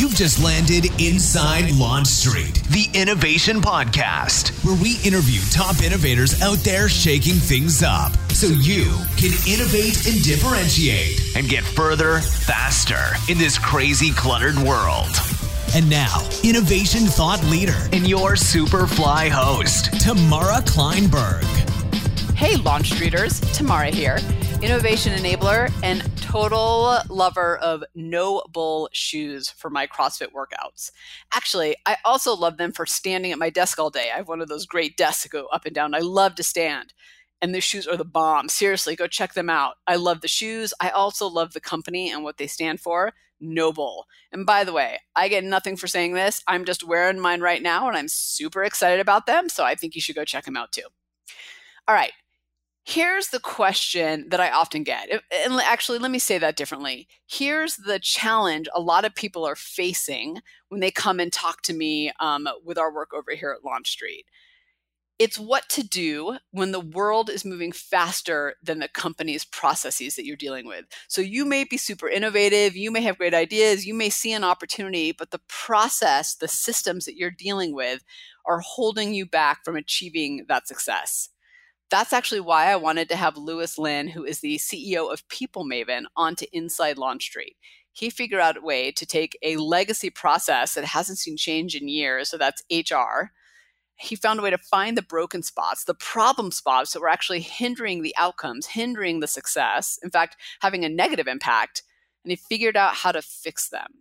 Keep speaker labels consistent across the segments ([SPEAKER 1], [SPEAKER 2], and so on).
[SPEAKER 1] You've just landed inside Launch Street, the Innovation Podcast, where we interview top innovators out there shaking things up so you can innovate and differentiate and get further, faster in this crazy, cluttered world. And now, innovation thought leader and your Superfly host, Tamara Kleinberg.
[SPEAKER 2] Hey, Launch Streeters, Tamara here, innovation enabler and total lover of no-bull shoes for my CrossFit workouts. Actually, I also love them for standing at my desk all day. I have one of those great desks that go up and down. I love to stand. And the shoes are the bomb. Seriously, go check them out. I love the shoes. I also love the company and what they stand for, No-Bull. And by the way, I get nothing for saying this. I'm just wearing mine right now, and I'm super excited about them. So I think you should go check them out too. All right. Here's the question that I often get. And actually, let me say that differently. Here's the challenge a lot of people are facing when they come and talk to me with our work over here at Launch Street. It's what to do when the world is moving faster than the company's processes that you're dealing with. So you may be super innovative, you may have great ideas, you may see an opportunity, but the process, the systems that you're dealing with are holding you back from achieving that success. That's actually why I wanted to have Louis Lynn, who is the CEO of People Maven, onto Inside Launch Street. He figured out a way to take a legacy process that hasn't seen change in years, so that's HR. He found a way to find the broken spots, the problem spots that were actually hindering the outcomes, hindering the success, in fact, having a negative impact, and he figured out how to fix them.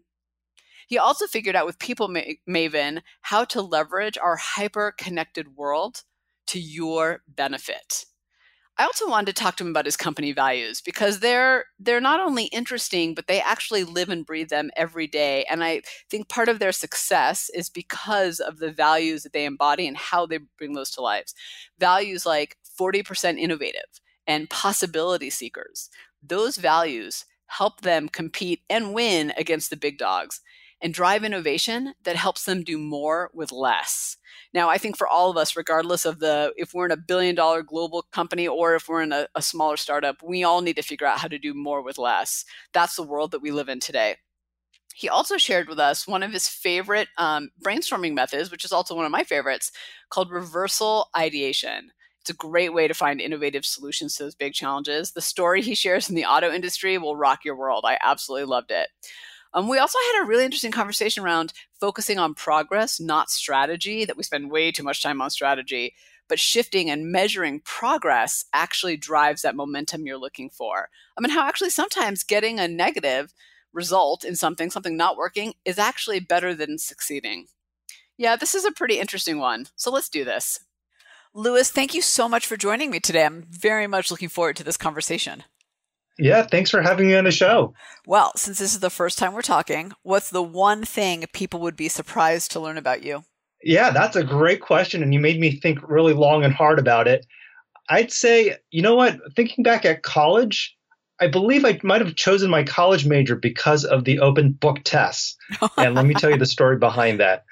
[SPEAKER 2] He also figured out with People Maven how to leverage our hyper-connected world to your benefit. I also wanted to talk to him about his company values because they're not only interesting, but they actually live and breathe them every day. And I think part of their success is because of the values that they embody and how they bring those to lives. Values like 40% innovative and possibility seekers. Those values help them compete and win against the big dogs and drive innovation that helps them do more with less. Now, I think for all of us, regardless of if we're in a billion-dollar global company or if we're in a smaller startup, we all need to figure out how to do more with less. That's the world that we live in today. He also shared with us one of his favorite brainstorming methods, which is also one of my favorites, called reversal ideation. It's a great way to find innovative solutions to those big challenges. The story he shares in the auto industry will rock your world. I absolutely loved it. We also had a really interesting conversation around focusing on progress, not strategy, that we spend way too much time on strategy, but shifting and measuring progress actually drives that momentum you're looking for. I mean, how actually sometimes getting a negative result in something not working is actually better than succeeding. Yeah, this is a pretty interesting one. So let's do this. Louis, thank you so much for joining me today. I'm very much looking forward to this conversation.
[SPEAKER 3] Yeah, thanks for having me on the show.
[SPEAKER 2] Well, since this is the first time we're talking, what's the one thing people would be surprised to learn about you?
[SPEAKER 3] Yeah, that's a great question, and you made me think really long and hard about it. I'd say, you know what, thinking back at college, I believe I might have chosen my college major because of the open book tests. And let me tell you the story behind that.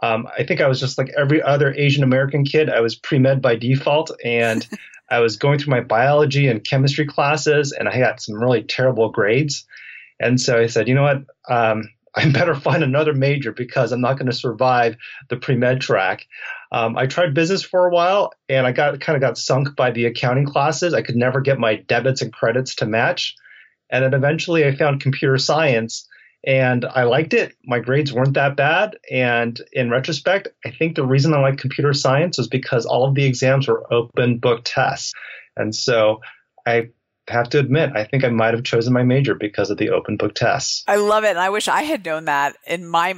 [SPEAKER 3] I think I was just like every other Asian American kid. I was pre-med by default, and I was going through my biology and chemistry classes, and I got some really terrible grades. And so I said, you know what, I better find another major because I'm not going to survive the pre-med track. I tried business for a while, and I got sunk by the accounting classes. I could never get my debits and credits to match. And then eventually I found computer science, and I liked it. My grades weren't that bad. And in retrospect, I think the reason I like computer science was because all of the exams were open book tests. And so I have to admit, I think I might have chosen my major because of the open book tests.
[SPEAKER 2] I love it. And I wish I had known that in my,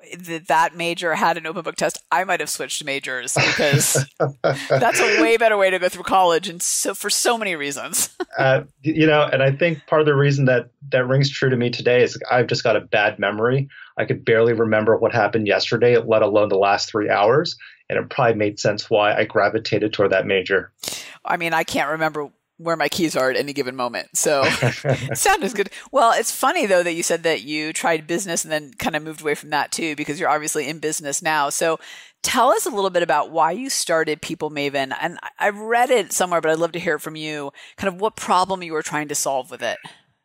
[SPEAKER 2] that major had an open book test. I might have switched majors because that's a way better way to go through college. And so for so many reasons.
[SPEAKER 3] And I think part of the reason that rings true to me today is I've just got a bad memory. I could barely remember what happened yesterday, let alone the last 3 hours. And it probably made sense why I gravitated toward that major.
[SPEAKER 2] I mean, I can't remember where my keys are at any given moment. So sounds good. Well, it's funny though that you said that you tried business and then kind of moved away from that too, because you're obviously in business now. So tell us a little bit about why you started People Maven. And I've read it somewhere, but I'd love to hear it from you, kind of what problem you were trying to solve with it.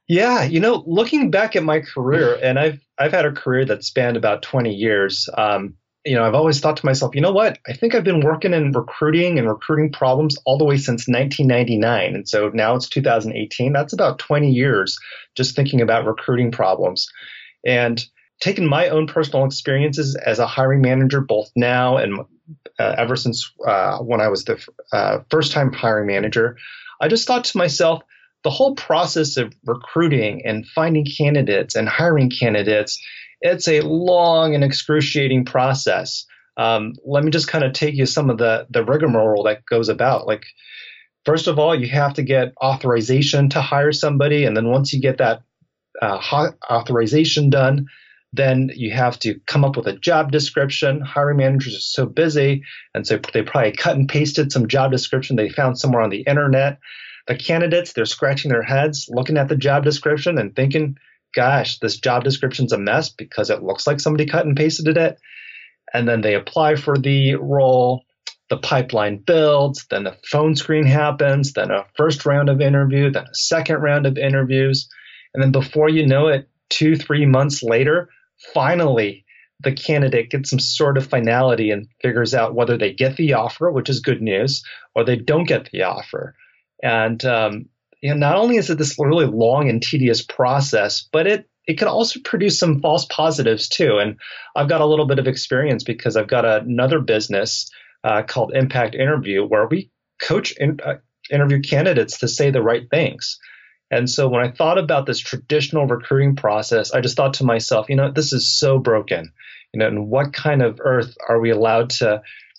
[SPEAKER 3] Yeah, looking back at my career, and I've had a career that spanned about 20 years. I've always thought to myself, you know what? I think I've been working in recruiting and recruiting problems all the way since 1999, and so now it's 2018. That's about 20 years just thinking about recruiting problems, and taking my own personal experiences as a hiring manager, both now and ever since when I was the first-time hiring manager. I just thought to myself, the whole process of recruiting and finding candidates and hiring candidates, it's a long and excruciating process. Let me just kind of take you some of the rigmarole that goes about. Like, first of all, you have to get authorization to hire somebody. And then once you get that authorization done, then you have to come up with a job description. Hiring managers are so busy, and so they probably cut and pasted some job description they found somewhere on the internet. The candidates, they're scratching their heads, looking at the job description and thinking, gosh, this job description's a mess because it looks like somebody cut and pasted it. And then they apply for the role, the pipeline builds, then the phone screen happens, then a first round of interview, then a second round of interviews. And then before you know it, 2-3 months later, finally, the candidate gets some sort of finality and figures out whether they get the offer, which is good news, or they don't get the offer. And not only is it this really long and tedious process, but it can also produce some false positives too. And I've got a little bit of experience because I've got another business called Impact Interview, where we coach interview candidates to say the right things. And so when I thought about this traditional recruiting process, I just thought to myself, this is so broken. And what kind of earth are we allowed to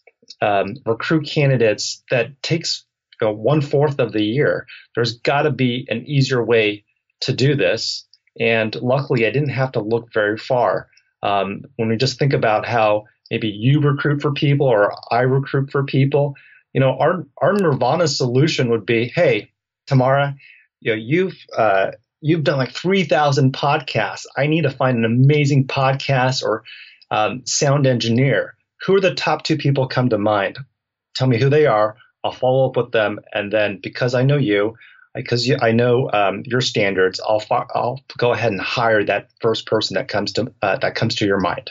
[SPEAKER 3] recruit candidates that takes 1/4 of the year? There's got to be an easier way to do this. And luckily, I didn't have to look very far. When we just think about how maybe you recruit for people or I recruit for people, our nirvana solution would be, hey, Tamara, you've done like 3,000 podcasts. I need to find an amazing podcast or sound engineer. Who are the top 2 people come to mind? Tell me who they are. I'll follow up with them, and then because I know you, because I know your standards, I'll go ahead and hire that first person that comes to your mind.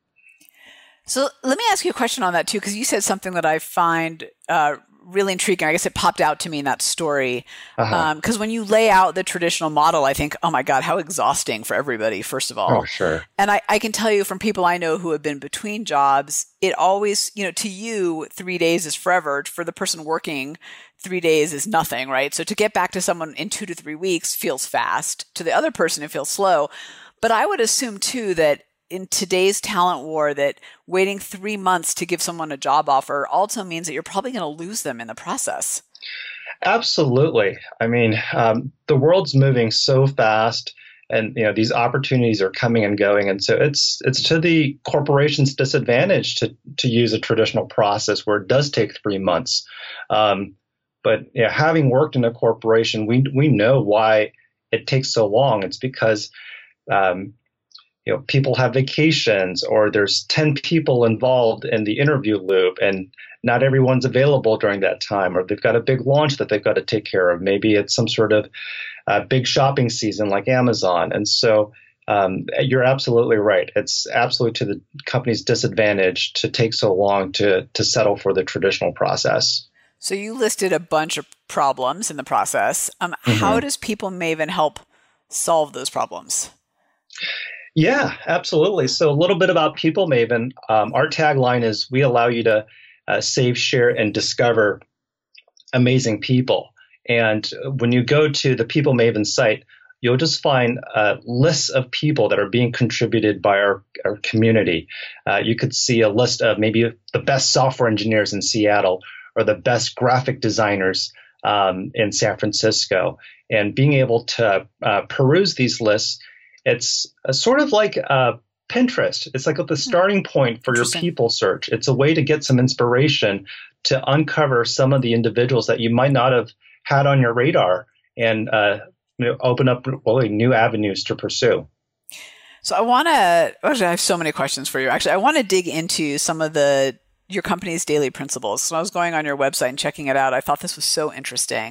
[SPEAKER 2] So let me ask you a question on that too, because you said something that I find really intriguing. I guess it popped out to me in that story. Because when you lay out the traditional model, I think, oh my God, how exhausting for everybody, first of all.
[SPEAKER 3] Oh, sure.
[SPEAKER 2] And I can tell you from people I know who have been between jobs, it always, to you, 3 days is forever. For the person working, 3 days is nothing, right? So to get back to someone in 2 to 3 weeks feels fast. To the other person, it feels slow. But I would assume too that in today's talent war, that waiting 3 months to give someone a job offer also means that you're probably going to lose them in the process.
[SPEAKER 3] Absolutely. I mean, the world's moving so fast, and these opportunities are coming and going, and so it's to the corporation's disadvantage to use a traditional process where it does take 3 months. But having worked in a corporation, we know why it takes so long. It's because people have vacations, or there's 10 people involved in the interview loop, and not everyone's available during that time, or they've got a big launch that they've got to take care of. Maybe it's some sort of big shopping season like Amazon. And so you're absolutely right. It's absolutely to the company's disadvantage to take so long to settle for the traditional process.
[SPEAKER 2] So you listed a bunch of problems in the process. How does People Maven help solve those problems?
[SPEAKER 3] Yeah, absolutely. So a little bit about People Maven. Our tagline is, we allow you to save, share, and discover amazing people. And when you go to the People Maven site, you'll just find lists of people that are being contributed by our community. You could see a list of maybe the best software engineers in Seattle, or the best graphic designers in San Francisco. And being able to peruse these lists, it's sort of like Pinterest. It's like the starting point for your people search. It's a way to get some inspiration to uncover some of the individuals that you might not have had on your radar, and open up really new avenues to pursue.
[SPEAKER 2] So I have so many questions for you. Actually, I want to dig into some of your company's daily principles. So I was going on your website and checking it out. I thought this was so interesting.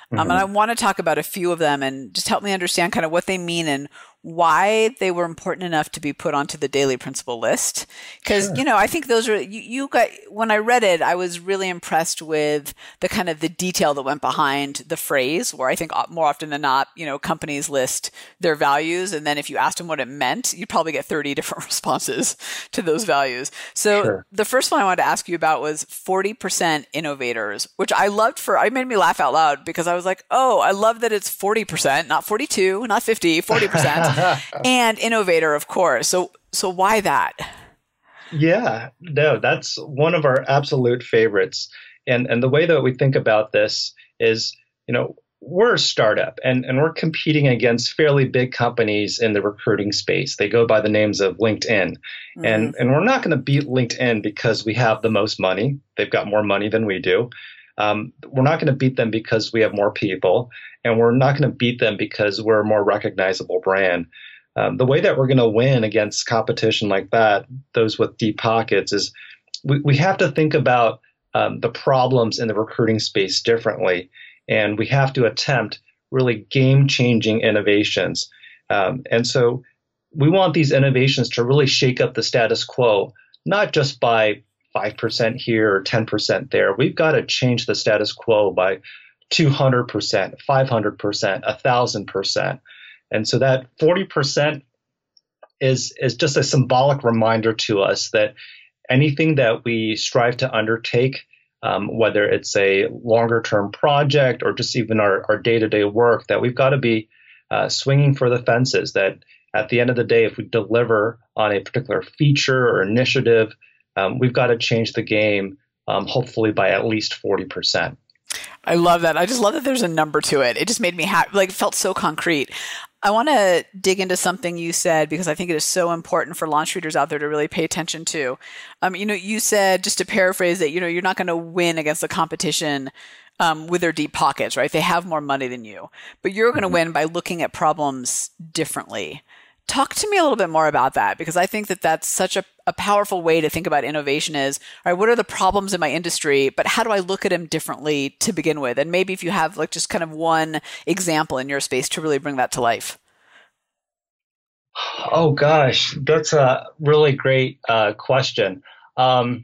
[SPEAKER 2] And I want to talk about a few of them and just help me understand kind of what they mean and why they were important enough to be put onto the daily principle list. Because, I think those are, you got, when I read it, I was really impressed with the kind of the detail that went behind the phrase, where I think more often than not, companies list their values. And then if you asked them what it meant, you'd probably get 30 different responses to those values. So the first one I wanted to ask you about was 40% innovators, which I loved it made me laugh out loud because I was like, oh, I love that it's 40%, not 42, not 50, 40%. And innovator, of course. So why that?
[SPEAKER 3] Yeah, no, that's one of our absolute favorites. And the way that we think about this is, we're a startup and we're competing against fairly big companies in the recruiting space. They go by the names of LinkedIn. And we're not going to beat LinkedIn because we have the most money. They've got more money than we do. We're not going to beat them because we have more people, and we're not going to beat them because we're a more recognizable brand. The way that we're going to win against competition like that, those with deep pockets, is we have to think about the problems in the recruiting space differently, and we have to attempt really game-changing innovations. And so we want these innovations to really shake up the status quo, not just by 5% here or 10% there. We've got to change the status quo by 200%, 500%, 1,000%. And so that 40% is just a symbolic reminder to us that anything that we strive to undertake, whether it's a longer term project or just even our day-to-day work, that we've got to be swinging for the fences, that at the end of the day, if we deliver on a particular feature or initiative, we've got to change the game, hopefully by at least 40%.
[SPEAKER 2] I love that. I just love that there's a number to it. It just made me happy, it felt so concrete. I want to dig into something you said because I think it is so important for launch readers out there to really pay attention to. You said, just to paraphrase that, you're not going to win against the competition with their deep pockets, right? They have more money than you, but you're going to win by looking at problems differently. Talk to me a little bit more about that, because I think that that's such a powerful way to think about innovation is, all right, what are the problems in my industry, but how do I look at them differently to begin with? And maybe if you have just kind of one example in your space to really bring that to life.
[SPEAKER 3] Oh, gosh, that's a really great question. I'm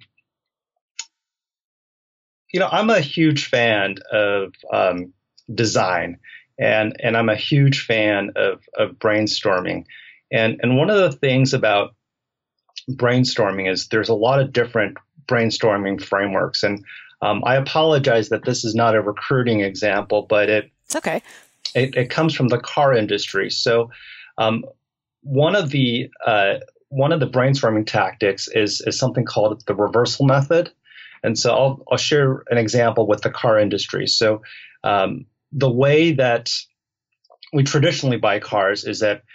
[SPEAKER 3] a huge fan of design, and I'm a huge fan of brainstorming. And one of the things about brainstorming is there's a lot of different brainstorming frameworks. And I apologize that this is not a recruiting example, but
[SPEAKER 2] it's okay.
[SPEAKER 3] It comes from the car industry. So one of the brainstorming tactics is something called the reversal method. And so I'll share an example with the car industry. So the way that we traditionally buy cars is that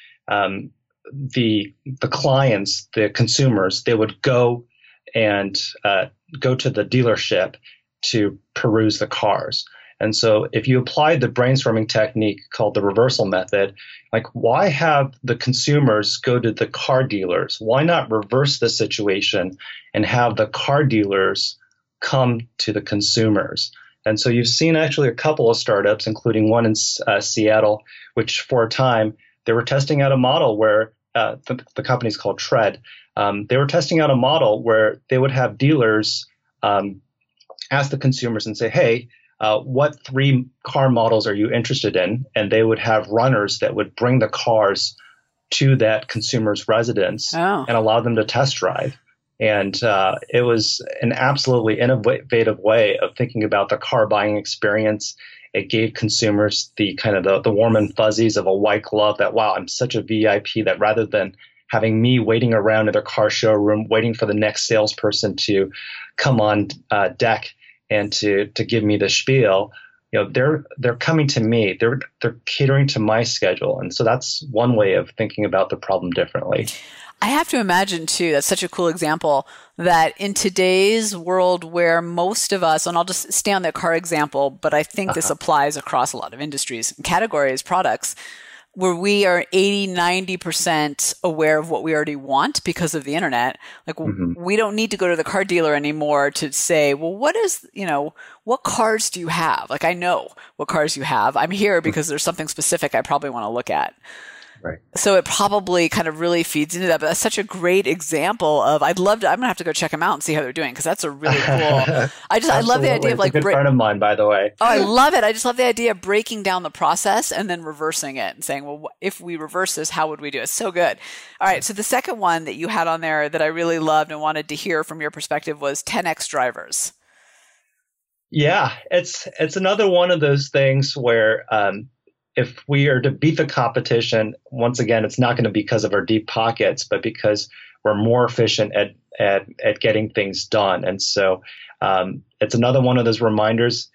[SPEAKER 3] the clients, the consumers, they would go and go to the dealership to peruse the cars. And so if you apply the brainstorming technique called the reversal method, why have the consumers go to the car dealers? Why not reverse the situation and have the car dealers come to the consumers? And so you've seen actually a couple of startups, including one in Seattle, which for a time, they were testing out a model where the company's called Tread. They were testing out a model where they would have dealers ask the consumers and say, hey, what 3 car models are you interested in? And they would have runners that would bring the cars to that consumer's residence and allow them to test drive. And it was an absolutely innovative way of thinking about the car buying experience. It gave consumers the kind of the warm and fuzzies of a white glove that, wow, I'm such a VIP that rather than having me waiting around in their car showroom, waiting for the next salesperson to come on deck and to give me the spiel, they're coming to me. They're catering to my schedule. And so that's one way of thinking about the problem differently.
[SPEAKER 2] I have to imagine, too, that's such a cool example, that in today's world where most of us, and I'll just stay on the car example, but I think this applies across a lot of industries and categories, products, where we are 80-90% aware of what we already want because of the internet. Like we don't need to go to the car dealer anymore to say, well, what cars do you have? Like, I know what cars you have. I'm here because there's something specific I probably want to look at.
[SPEAKER 3] Right.
[SPEAKER 2] So it probably kind of really feeds into that. But that's such a great example of, I'm going to have to go check them out and see how they're doing, because that's a really cool. I love the idea of like.
[SPEAKER 3] It's a good friend of mine, by the way.
[SPEAKER 2] Oh, I love it. I just love the idea of breaking down the process and then reversing it and saying, well, if we reverse this, how would we do it? So good. All right. So the second one that you had on there that I really loved and wanted to hear from your perspective was 10X drivers.
[SPEAKER 3] Yeah, it's another one of those things where, if we are to beat the competition, once again, it's not going to be because of our deep pockets, but because we're more efficient at getting things done. And so it's another one of those reminders.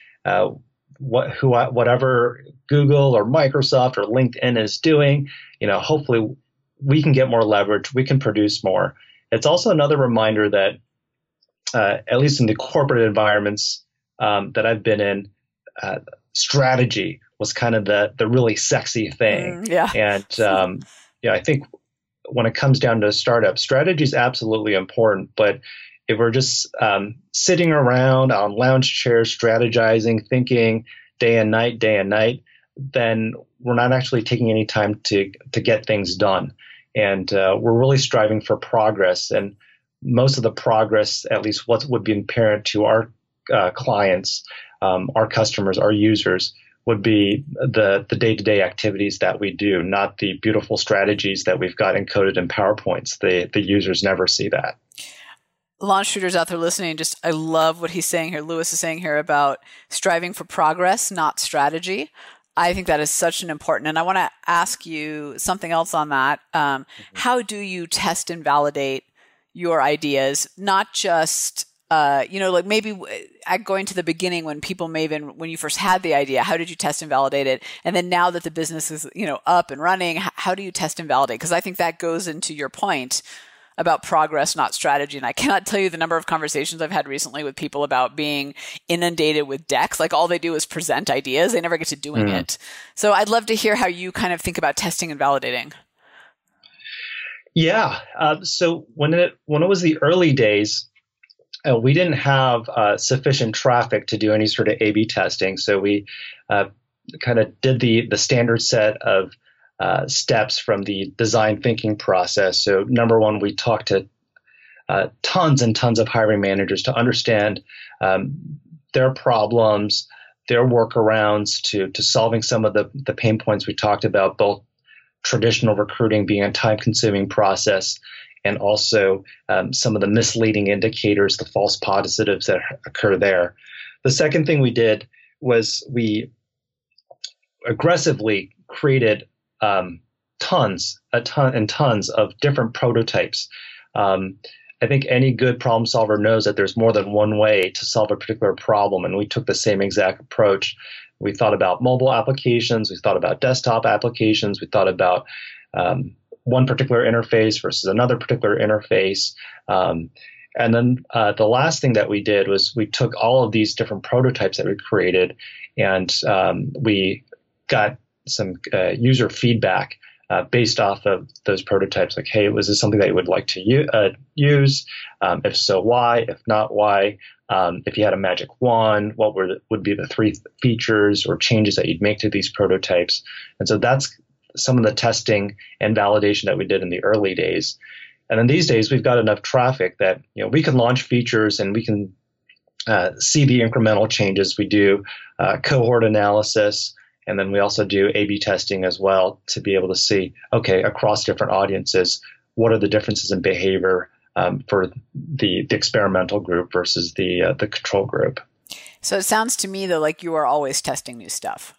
[SPEAKER 3] Whatever Google or Microsoft or LinkedIn is doing, hopefully we can get more leverage. We can produce more. It's also another reminder that, at least in the corporate environments that I've been in, strategy was kind of the really sexy thing. And I think when it comes down to startup, strategy is absolutely important. But if we're just sitting around on lounge chairs, strategizing, thinking day and night, then we're not actually taking any time to get things done. And we're really striving for progress. And most of the progress, at least what would be apparent to our clients, our customers, our users, would be the day-to-day activities that we do, not the beautiful strategies that we've got encoded in PowerPoints. The users never see that.
[SPEAKER 2] Launch shooters out there listening, I love what he's saying here. Louis is saying here about striving for progress, not strategy. I think that is such an important, and I want to ask you something else on that. How do you test and validate your ideas, not just like maybe going to the beginning when people when you first had the idea, how did you test and validate it? And then now that the business is, up and running, how do you test and validate? Because I think that goes into your point about progress, not strategy. And I cannot tell you the number of conversations I've had recently with people about being inundated with decks. Like all they do is present ideas. They never get to doing it. So I'd love to hear how you kind of think about testing and validating.
[SPEAKER 3] Yeah. So when it was the early days, we didn't have sufficient traffic to do any sort of A/B testing. So we kind of did the standard set of steps from the design thinking process. So number one, we talked to tons and tons of hiring managers to understand their problems, their workarounds to solving some of the pain points we talked about, both traditional recruiting being a time-consuming process, and also some of the misleading indicators, the false positives that occur there. The second thing we did was we aggressively created tons of different prototypes. I think any good problem solver knows that there's more than one way to solve a particular problem, and we took the same exact approach. We thought about mobile applications, we thought about desktop applications, we thought about one particular interface versus another particular interface. And then the last thing that we did was we took all of these different prototypes that we created, and we got some user feedback based off of those prototypes. Like, hey, was this something that you would like to use? If so, why? If not, why? If you had a magic wand, what would be the 3 features or changes that you'd make to these prototypes? And so that's some of the testing and validation that we did in the early days. And then these days, we've got enough traffic that we can launch features and we can see the incremental changes. We do cohort analysis, and then we also do A/B testing as well to be able to see, okay, across different audiences, what are the differences in behavior for the experimental group versus the control group.
[SPEAKER 2] So it sounds to me though like you are always testing new stuff.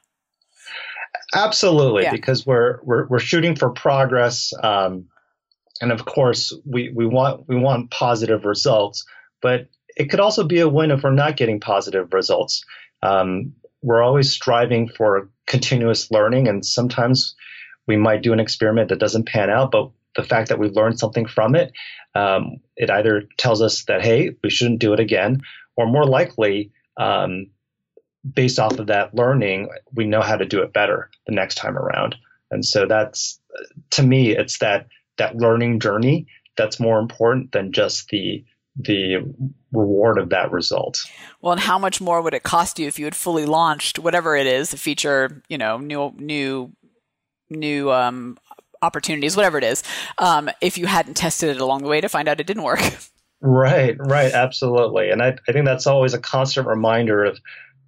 [SPEAKER 3] Absolutely, because we're shooting for progress, and of course we want positive results. But it could also be a win if we're not getting positive results. We're always striving for continuous learning, and sometimes we might do an experiment that doesn't pan out, but the fact that we learned something from it, it either tells us that, hey, we shouldn't do it again, or more likely, based off of that learning, we know how to do it better the next time around. And so that's, to me, it's that learning journey that's more important than just the reward of that result.
[SPEAKER 2] Well, and how much more would it cost you if you had fully launched whatever it is, the feature, new opportunities, whatever it is, if you hadn't tested it along the way to find out it didn't work?
[SPEAKER 3] Right, absolutely. And I think that's always a constant reminder of,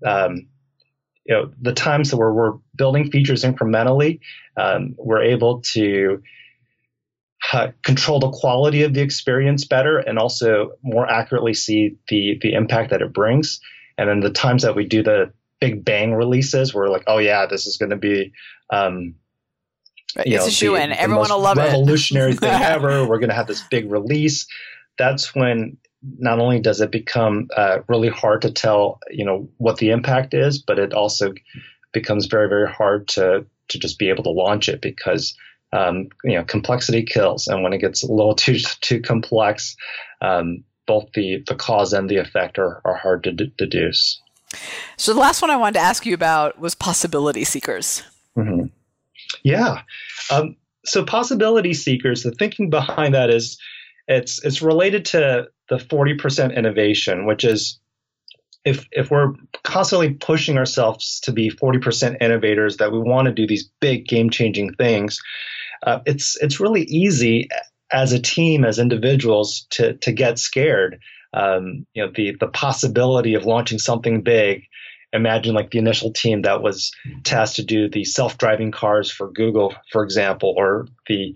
[SPEAKER 3] the times that we're building features incrementally, we're able to control the quality of the experience better and also more accurately see the impact that it brings. And then the times that we do the big bang releases, we're like, oh yeah, this is going to be,
[SPEAKER 2] it's a shoe-in. Everyone will love it.
[SPEAKER 3] Revolutionary thing ever. We're going to have this big release. That's when not only does it become really hard to tell, what the impact is, but it also becomes very, very hard to just be able to launch it because complexity kills. And when it gets a little too complex, both the cause and the effect are hard to deduce.
[SPEAKER 2] So the last one I wanted to ask you about was possibility seekers.
[SPEAKER 3] Mm-hmm. Yeah. So possibility seekers, the thinking behind that is it's related to the 40% innovation, which is if we're constantly pushing ourselves to be 40% innovators, that we want to do these big game-changing things, it's really easy as a team, as individuals, to get scared. The possibility of launching something big. Imagine like the initial team that was tasked to do the self-driving cars for Google, for example, or the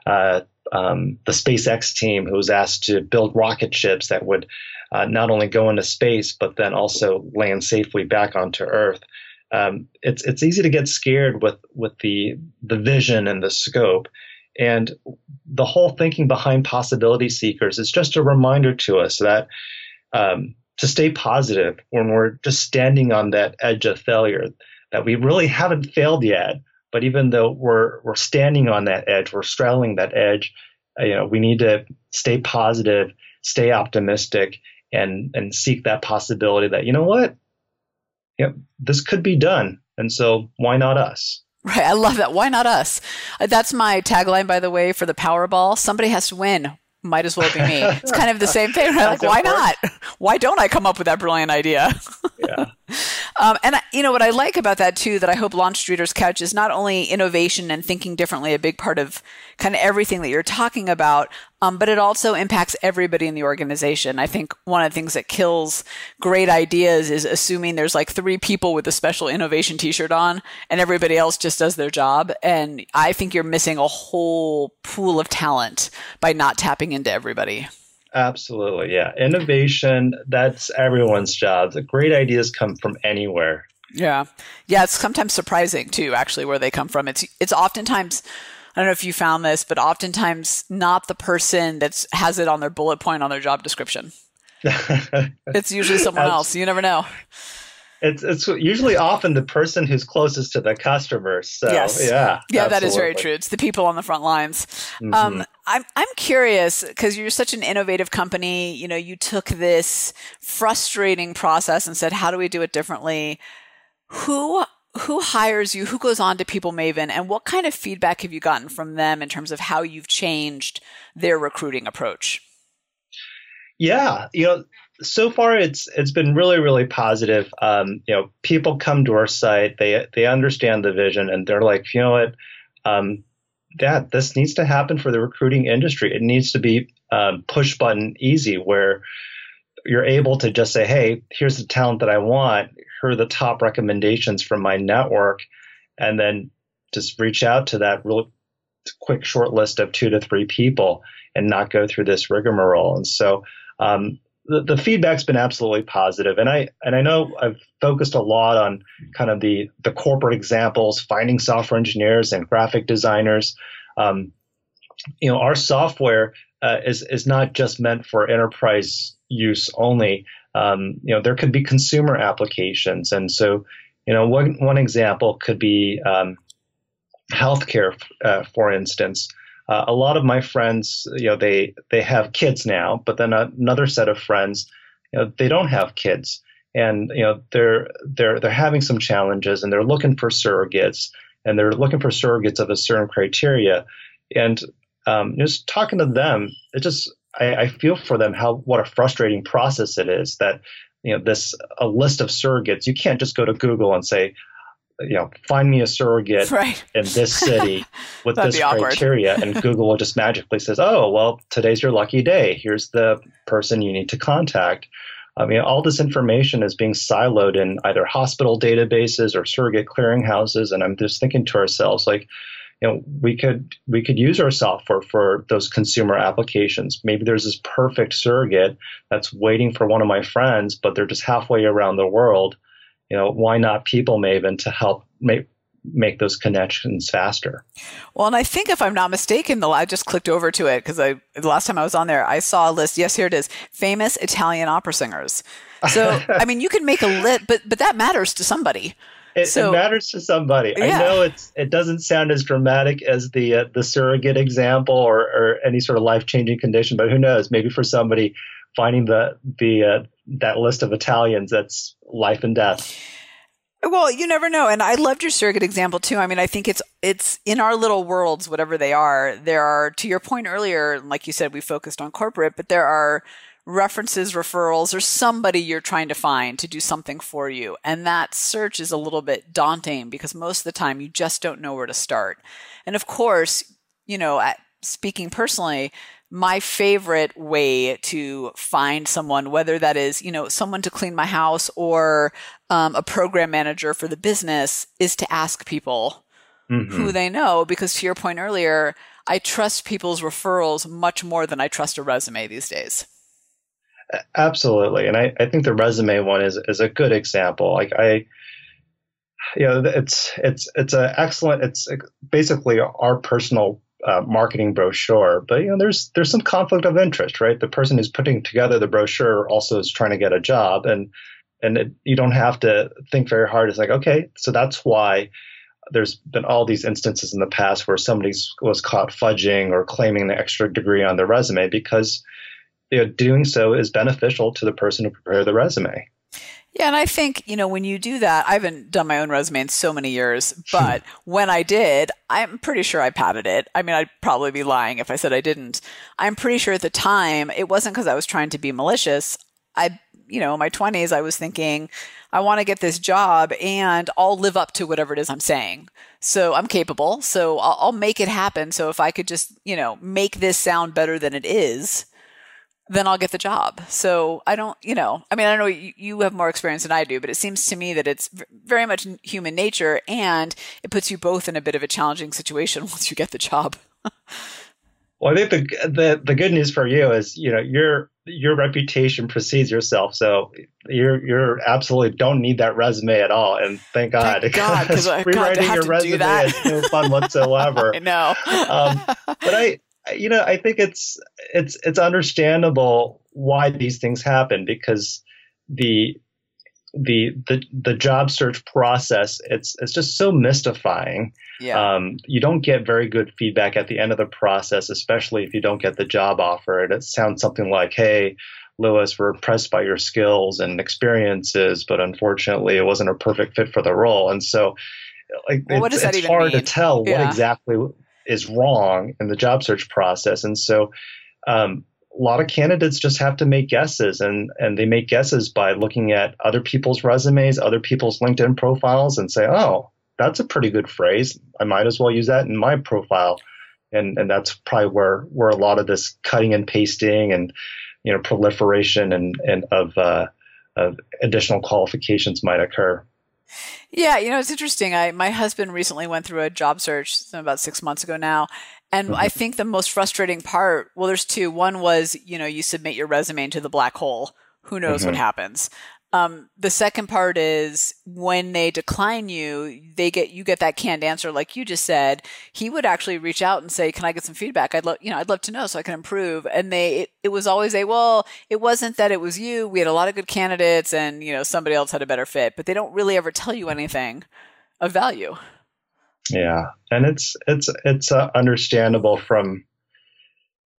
[SPEAKER 3] SpaceX team who was asked to build rocket ships that would not only go into space, but then also land safely back onto Earth. It's easy to get scared with the vision and the scope. And the whole thinking behind possibility seekers is just a reminder to us that to stay positive when we're just standing on that edge of failure, that we really haven't failed yet. But even though we're standing on that edge, we're straddling that edge, we need to stay positive, stay optimistic, and seek that possibility that, this could be done. And so why not us?
[SPEAKER 2] Right. I love that. Why not us? That's my tagline, by the way, for the Powerball. Somebody has to win. Might as well be me. It's kind of the same thing. Right? Like, why not? Why don't I come up with that brilliant idea?
[SPEAKER 3] Yeah.
[SPEAKER 2] What I like about that too, that I hope Launch Streeters couch is not only innovation and thinking differently, a big part of kind of everything that you're talking about, but it also impacts everybody in the organization. I think one of the things that kills great ideas is assuming there's like 3 people with a special innovation t-shirt on and everybody else just does their job. And I think you're missing a whole pool of talent by not tapping into everybody.
[SPEAKER 3] Absolutely. Yeah. Innovation, that's everyone's job. The great ideas come from anywhere.
[SPEAKER 2] Yeah. Yeah. It's sometimes surprising too, actually, where they come from. It's oftentimes, I don't know if you found this, but oftentimes not the person that has it on their bullet point on their job description. It's usually someone else. You never know.
[SPEAKER 3] It's usually often the person who's closest to the customer. So
[SPEAKER 2] yes.
[SPEAKER 3] Yeah,
[SPEAKER 2] that is very true. It's the people on the front lines. Mm-hmm. I'm curious because you're such an innovative company. You took this frustrating process and said, "How do we do it differently?" Who hires you? Who goes on to People Maven? And what kind of feedback have you gotten from them in terms of how you've changed their recruiting approach?
[SPEAKER 3] Yeah, so far it's been really, really positive. People come to our site, they understand the vision, and they're like, you know what, Dad, this needs to happen for the recruiting industry. It needs to be push button easy, where you're able to just say, hey, here's the talent that I want. Here are the top recommendations from my network, and then just reach out to that real quick short list of 2 to 3 people and not go through this rigmarole. And so the feedback's been absolutely positive. And I know I've focused a lot on kind of the corporate examples, finding software engineers and graphic designers. Our software is not just meant for enterprise use only. There could be consumer applications. And so, one example could be healthcare, for instance. A lot of my friends, they have kids now, but then another set of friends, they don't have kids, and they're having some challenges, and they're looking for surrogates, and they're looking for surrogates of a certain criteria. And just talking to them, I feel for them what a frustrating process it is that, a list of surrogates. You can't just go to Google and say, find me a surrogate in this city with this criteria. And Google will just magically says, oh, well, today's your lucky day. Here's the person you need to contact. I mean, all this information is being siloed in either hospital databases or surrogate clearinghouses. And I'm just thinking to ourselves, like, we could use our software for those consumer applications. Maybe there's this perfect surrogate that's waiting for one of my friends, but they're just halfway around the world. Why not People Maven to help make those connections faster?
[SPEAKER 2] Well, and I think if I'm not mistaken, I just clicked over to it because the last time I was on there, I saw a list. Yes, here it is. Famous Italian opera singers. So, I mean, you can make a list, but that matters to somebody.
[SPEAKER 3] It matters to somebody. Yeah. I know it doesn't sound as dramatic as the surrogate example or any sort of life-changing condition, but who knows? Maybe for somebody finding that list of Italians, that's life and death.
[SPEAKER 2] Well, you never know. And I loved your surrogate example too. I mean, I think it's in our little worlds, whatever they are, there are, to your point earlier, like you said, we focused on corporate, but there are references, referrals, or somebody you're trying to find to do something for you. And that search is a little bit daunting because most of the time you just don't know where to start. And of course, speaking personally, my favorite way to find someone, whether that is, someone to clean my house or a program manager for the business, is to ask people who they know. Because to your point earlier, I trust people's referrals much more than I trust a resume these days.
[SPEAKER 3] Absolutely. And I think the resume one is a good example. Like it's an excellent, it's basically our personal marketing brochure, but there's some conflict of interest, right? The person who's putting together the brochure also is trying to get a job, and you don't have to think very hard. It's like, okay, so that's why there's been all these instances in the past where somebody was caught fudging or claiming an extra degree on their resume because doing so is beneficial to the person who prepared the resume.
[SPEAKER 2] Yeah, and I think, when you do that, I haven't done my own resume in so many years, but when I did, I'm pretty sure I padded it. I mean, I'd probably be lying if I said I didn't. I'm pretty sure at the time, it wasn't because I was trying to be malicious. In my 20s, I was thinking, I want to get this job and I'll live up to whatever it is I'm saying. So I'm capable. So I'll make it happen. So if I could just, make this sound better than it is, then I'll get the job. So I don't know, you have more experience than I do, but it seems to me that it's very much human nature, and it puts you both in a bit of a challenging situation once you get the job.
[SPEAKER 3] Well, I think the good news for you is, your reputation precedes yourself. So you're absolutely don't need that resume at all. And thank God.
[SPEAKER 2] Thank God, because
[SPEAKER 3] rewriting your resume is no fun whatsoever.
[SPEAKER 2] I know.
[SPEAKER 3] But I think it's understandable why these things happen, because the job search process, it's just so mystifying.
[SPEAKER 2] Yeah.
[SPEAKER 3] You don't get very good feedback at the end of the process, especially if you don't get the job offer. And it sounds something like, "Hey, Lewis, we're impressed by your skills and experiences, but unfortunately, it wasn't a perfect fit for the role." And so, it's hard to tell what exactly is wrong in the job search process. And so a lot of candidates just have to make guesses, and they make guesses by looking at other people's resumes, other people's LinkedIn profiles, and say, oh, that's a pretty good phrase. I might as well use that in my profile. And that's probably where a lot of this cutting and pasting and, proliferation and of additional qualifications might occur.
[SPEAKER 2] Yeah, it's interesting. My husband recently went through a job search about 6 months ago now. And I think the most frustrating part, well, there's two. One was, you submit your resume into the black hole. Who knows what happens? The second part is when they decline you, you get that canned answer, like you just said. He would actually reach out and say, "Can I get some feedback? I'd love to know so I can improve." And it was always well, it wasn't that it was you. We had a lot of good candidates, and somebody else had a better fit. But they don't really ever tell you anything of value.
[SPEAKER 3] Yeah, and it's understandable from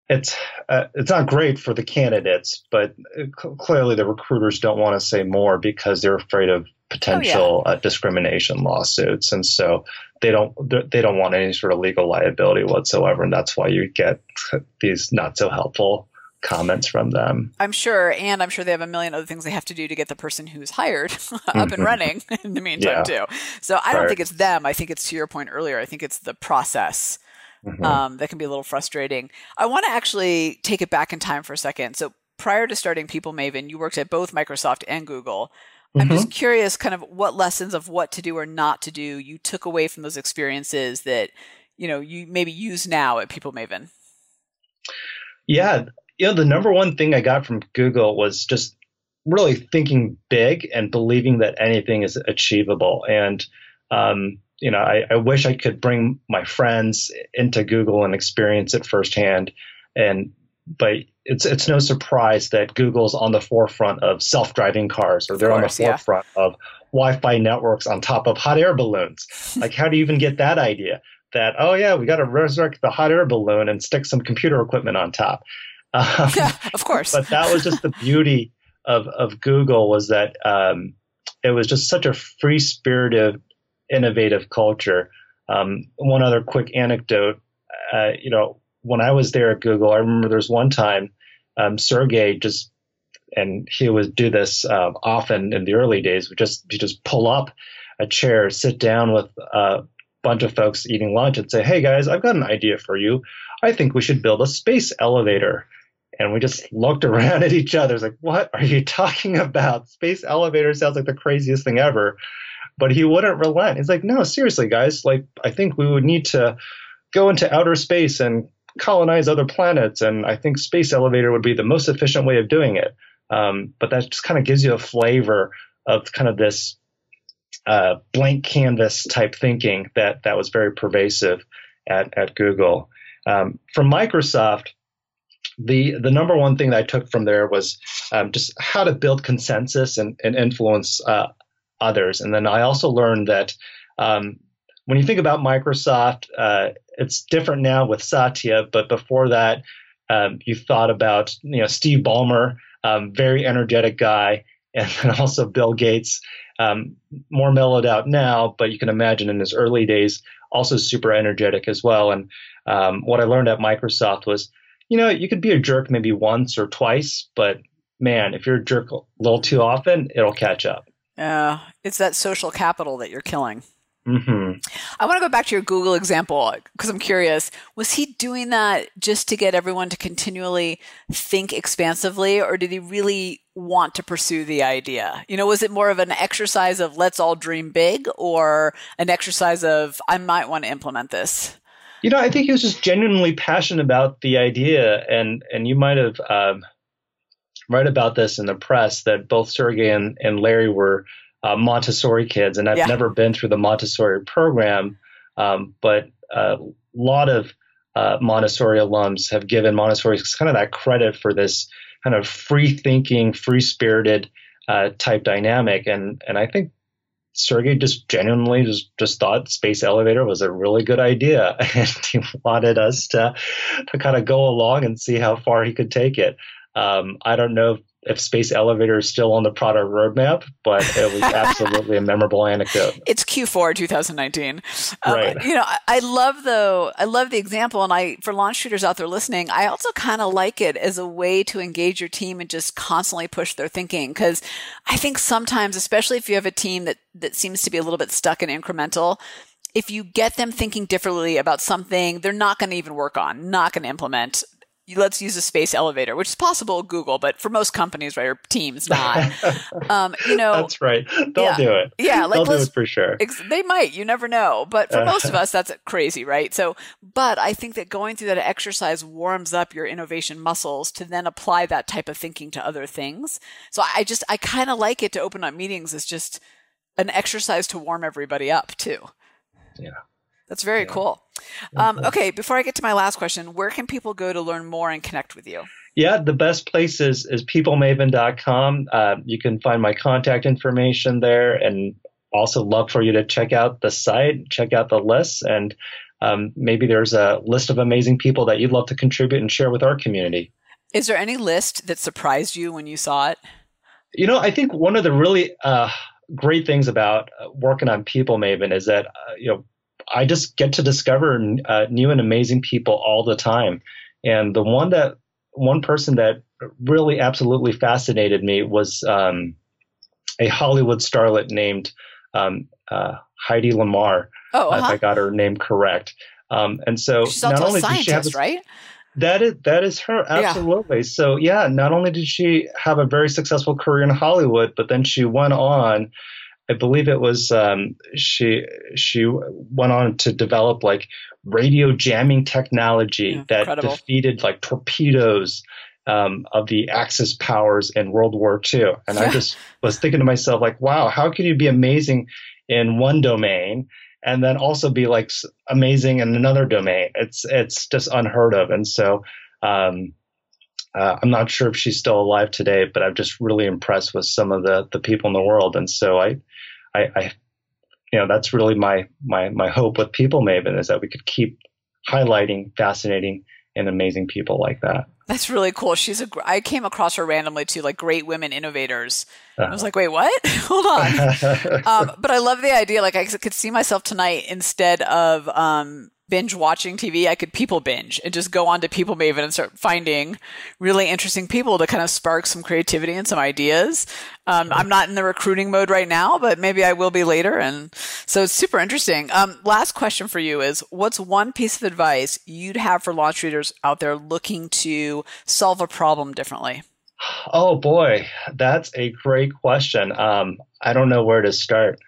[SPEAKER 3] it's not great for the candidates, but clearly the recruiters don't want to say more because they're afraid of potential discrimination lawsuits, and so they don't want any sort of legal liability whatsoever, and that's why you get these not so helpful comments from them.
[SPEAKER 2] I'm sure they have a million other things they have to do to get the person who's hired up and running in the meantime too. So I don't think it's them. I think it's, to your point earlier, I think it's the process that can be a little frustrating. I want to actually take it back in time for a second. So prior to starting People Maven, you worked at both Microsoft and Google. I'm just curious kind of what lessons of what to do or not to do you took away from those experiences that, you maybe use now at People Maven.
[SPEAKER 3] Yeah. The number one thing I got from Google was just really thinking big and believing that anything is achievable. And, I wish I could bring my friends into Google and experience it firsthand. But it's no surprise that Google's on the forefront of self-driving cars, or they're on the forefront of Wi-Fi networks on top of hot air balloons. Like, how do you even get that idea? That, we got to resurrect the hot air balloon and stick some computer equipment on top.
[SPEAKER 2] Of course.
[SPEAKER 3] But that was just the beauty of Google, was that it was just such a free-spirited, innovative culture. One other quick anecdote, when I was there at Google, I remember there's one time Sergey and he would do this often in the early days, would just pull up a chair, sit down with a bunch of folks eating lunch and say, "Hey guys, I've got an idea for you. I think we should build a space elevator." And we just looked around at each other. It's like, what are you talking about? Space elevator sounds like the craziest thing ever. But he wouldn't relent. He's like, no, seriously, guys, I think we would need to go into outer space and colonize other planets. And I think space elevator would be the most efficient way of doing it. But that just kind of gives you a flavor of kind of this blank canvas type thinking that was very pervasive at Google. From Microsoft, the number one thing that I took from there was just how to build consensus and influence others. And then I also learned that when you think about Microsoft, it's different now with Satya, but before that, you thought about Steve Ballmer, very energetic guy, and then also Bill Gates, more mellowed out now, but you can imagine in his early days, also super energetic as well. And what I learned at Microsoft was, you could be a jerk maybe once or twice, but man, if you're a jerk a little too often, it'll catch up.
[SPEAKER 2] It's that social capital that you're killing.
[SPEAKER 3] Mm-hmm.
[SPEAKER 2] I want to go back to your Google example because I'm curious. Was he doing that just to get everyone to continually think expansively, or did he really want to pursue the idea? Was it more of an exercise of let's all dream big, or an exercise of I might want to implement this?
[SPEAKER 3] I think he was just genuinely passionate about the idea, and you might have read about this in the press that both Sergey and Larry were Montessori kids, and I've never been through the Montessori program, but a lot of Montessori alums have given Montessori kind of that credit for this kind of free-thinking, free-spirited type dynamic, and I think Sergey just genuinely just thought space elevator was a really good idea, and he wanted us to kind of go along and see how far he could take it. I don't know if space elevator is still on the product roadmap, but it was absolutely a memorable anecdote.
[SPEAKER 2] It's Q4 2019.
[SPEAKER 3] Right.
[SPEAKER 2] I love the example, and for launch shooters out there listening, I also kind of like it as a way to engage your team and just constantly push their thinking. Because I think sometimes, especially if you have a team that seems to be a little bit stuck in incremental, if you get them thinking differently about something they're not going to even work on, not going to implement, let's use a space elevator, which is possible at Google, but for most companies, right, or teams, not.
[SPEAKER 3] That's right. They'll do it.
[SPEAKER 2] Yeah,
[SPEAKER 3] they'll do it for sure.
[SPEAKER 2] They might. You never know. But for most of us, that's crazy, right? So, but I think that going through that exercise warms up your innovation muscles to then apply that type of thinking to other things. So I kind of like it to open up meetings as just an exercise to warm everybody up too.
[SPEAKER 3] Yeah.
[SPEAKER 2] That's very cool. Okay, before I get to my last question, where can people go to learn more and connect with you?
[SPEAKER 3] Yeah, the best place is peoplemaven.com. You can find my contact information there, and also love for you to check out the site, check out the lists, and maybe there's a list of amazing people that you'd love to contribute and share with our community.
[SPEAKER 2] Is there any list that surprised you when you saw it?
[SPEAKER 3] I think one of the really great things about working on People Maven is that, I just get to discover new and amazing people all the time. And the one person that really absolutely fascinated me was a Hollywood starlet named Heidi Lamar. If I got her name correct. And so
[SPEAKER 2] she's also
[SPEAKER 3] not only
[SPEAKER 2] a scientist,
[SPEAKER 3] did she have
[SPEAKER 2] right?
[SPEAKER 3] That is her, absolutely. Yeah. So not only did she have a very successful career in Hollywood, but then she went on. I believe it was she went on to develop like radio jamming technology that defeated like torpedoes of the Axis powers in World War II. And I just was thinking to myself, like, wow, how can you be amazing in one domain and then also be like amazing in another domain? It's just unheard of. And so I'm not sure if she's still alive today, but I'm just really impressed with some of the people in the world. And so I that's really my hope with People Maven, is that we could keep highlighting fascinating and amazing people like that.
[SPEAKER 2] That's really cool. I came across her randomly too, like great women innovators. I was like, wait, what? Hold on. But I love the idea. Like I could see myself tonight, instead of binge watching TV, I could people binge and just go on to People Maven and start finding really interesting people to kind of spark some creativity and some ideas. I'm not in the recruiting mode right now, but maybe I will be later. And so it's super interesting. Last question for you is, what's one piece of advice you'd have for launch leaders out there looking to solve a problem differently?
[SPEAKER 3] Oh boy, that's a great question. I don't know where to start.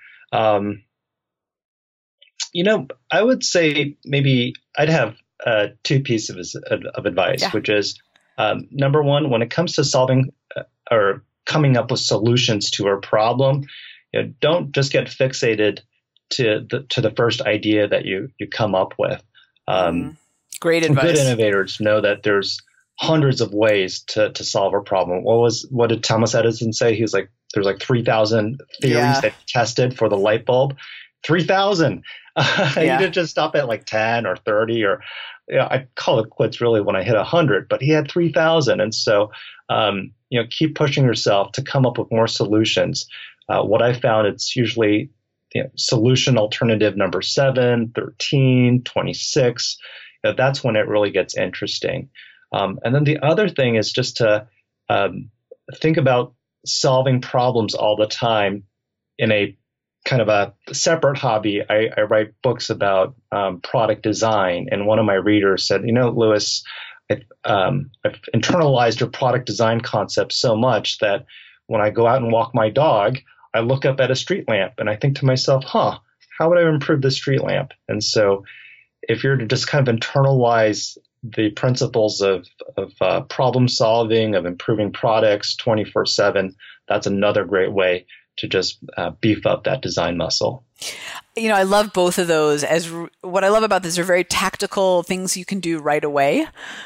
[SPEAKER 3] I would say maybe I'd have two pieces of advice, which is number one, when it comes to solving or coming up with solutions to a problem, don't just get fixated to the first idea that you come up with.
[SPEAKER 2] Great advice.
[SPEAKER 3] Good innovators know that there's hundreds of ways to solve a problem. What did Thomas Edison say? He was like, there's like 3,000 theories that tested for the light bulb. 3,000. You didn't just stop at like 10 or 30 or, I call it quits really when I hit 100, but he had 3,000. And so, keep pushing yourself to come up with more solutions. What I found, it's usually solution alternative number 7, 13, 26. That's when it really gets interesting. And then the other thing is just to think about solving problems all the time in a kind of a separate hobby. I write books about product design, and one of my readers said, Louis, I've internalized your product design concept so much that when I go out and walk my dog, I look up at a street lamp and I think to myself, how would I improve the street lamp? And so if you're to just kind of internalize the principles of problem solving, of improving products 24/7, that's another great way to just beef up that design muscle.
[SPEAKER 2] I love both of those. What I love about this are very tactical things you can do right away.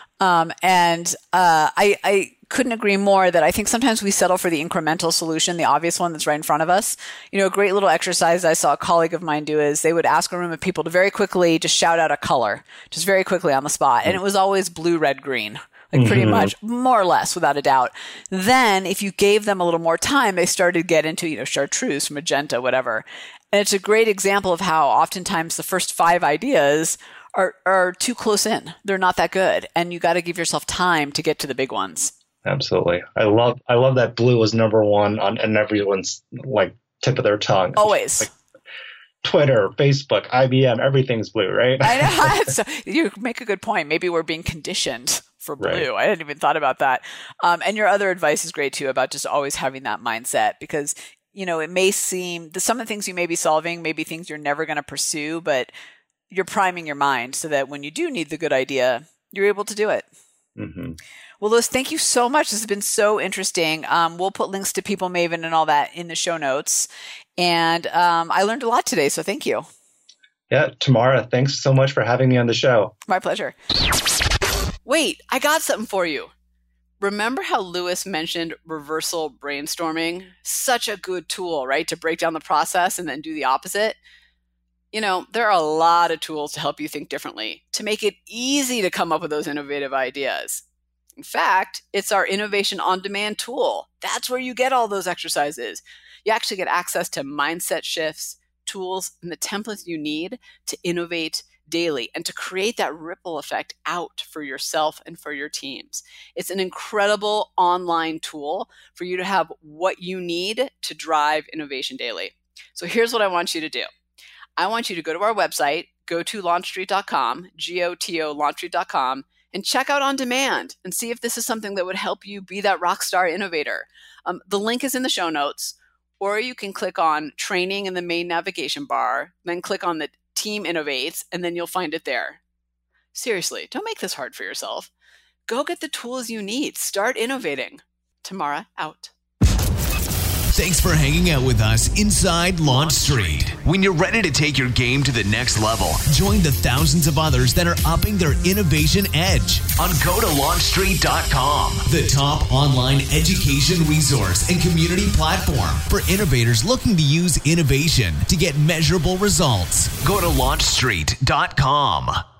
[SPEAKER 2] And I couldn't agree more that I think sometimes we settle for the incremental solution, the obvious one that's right in front of us. A great little exercise I saw a colleague of mine do is they would ask a room of people to very quickly just shout out a color, just very quickly on the spot. And it was always blue, red, green. Like pretty much, more or less, without a doubt. Then if you gave them a little more time, they started to get into, chartreuse, magenta, whatever. And it's a great example of how oftentimes the first 5 ideas are too close in. They're not that good. And you got to give yourself time to get to the big ones.
[SPEAKER 3] Absolutely. I love that blue was number one on everyone's like tip of their tongue.
[SPEAKER 2] Always.
[SPEAKER 3] Like Twitter, Facebook, IBM, everything's blue, right?
[SPEAKER 2] I know. So you make a good point. Maybe we're being conditioned for blue. Right. I hadn't even thought about that. And your other advice is great too, about just always having that mindset, because, it may seem some of the things you may be solving may be things you're never going to pursue, but you're priming your mind so that when you do need the good idea, you're able to do it. Mm-hmm. Well, Louis, thank you so much. This has been so interesting. We'll put links to People Maven and all that in the show notes. And I learned a lot today, so thank you.
[SPEAKER 3] Yeah, Tamara, thanks so much for having me on the show.
[SPEAKER 2] My pleasure. Wait, I got something for you. Remember how Louis mentioned reversal brainstorming? Such a good tool, right? To break down the process and then do the opposite. There are a lot of tools to help you think differently, to make it easy to come up with those innovative ideas. In fact, it's our Innovation on Demand tool. That's where you get all those exercises. You actually get access to mindset shifts, tools, and the templates you need to innovate daily and to create that ripple effect out for yourself and for your teams. It's an incredible online tool for you to have what you need to drive innovation daily. So here's what I want you to do. I want you to go to our website, go to launchstreet.com, GOTO launchstreet.com, and check out On Demand and see if this is something that would help you be that rock star innovator. The link is in the show notes, or you can click on training in the main navigation bar, then click on the Team Innovates, and then you'll find it there. Seriously, don't make this hard for yourself. Go get the tools you need. Start innovating. Tamara out.
[SPEAKER 1] Thanks for hanging out with us inside Launch Street. When you're ready to take your game to the next level, join the thousands of others that are upping their innovation edge on GoToLaunchStreet.com, the top online education resource and community platform for innovators looking to use innovation to get measurable results. Go to LaunchStreet.com.